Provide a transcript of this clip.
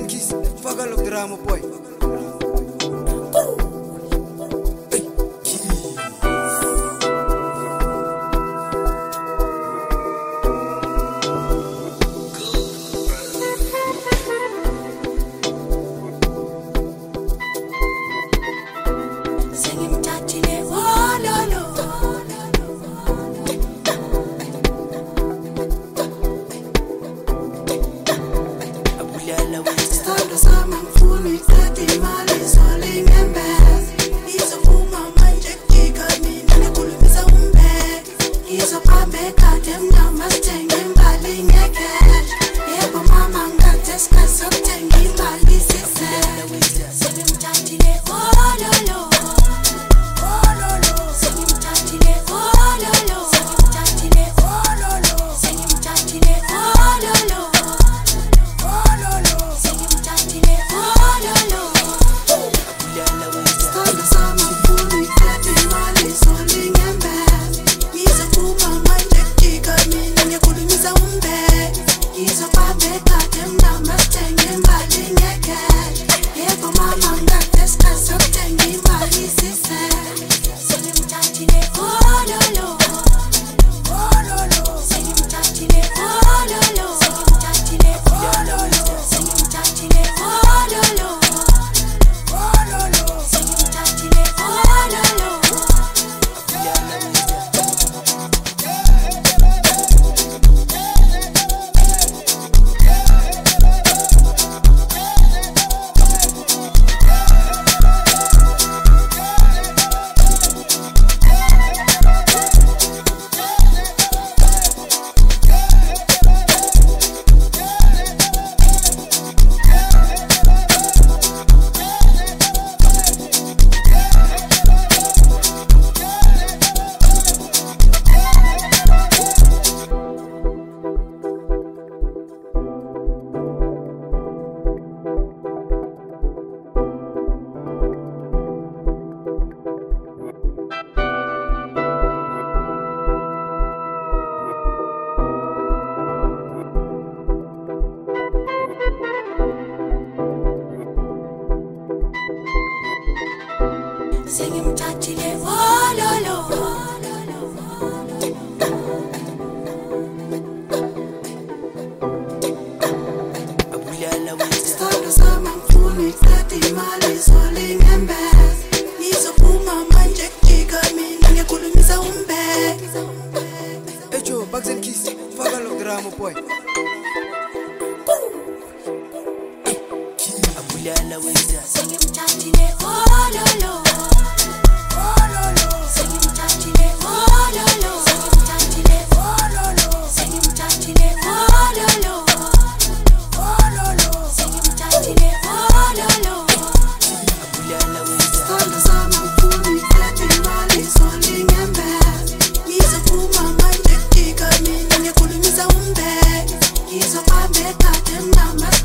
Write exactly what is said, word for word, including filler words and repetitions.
and Kiss, fuck all of drama boy. Bugs and Kiss, fuck all of drama boy. Abulala wenza Sengi mtatile oh lo lo oh lo lo Sengi mtatile oh lo lo Sengi mtatile oh lo lo Sengi mtatile oh lo lo oh lo lo Sengi mtatile oh lo lo Abulala wenza Standa sama mfuni Fati mali soli ngembe Nizo kuma manje kika Mini nye kulimiza umbe Kizo pambe kate mnama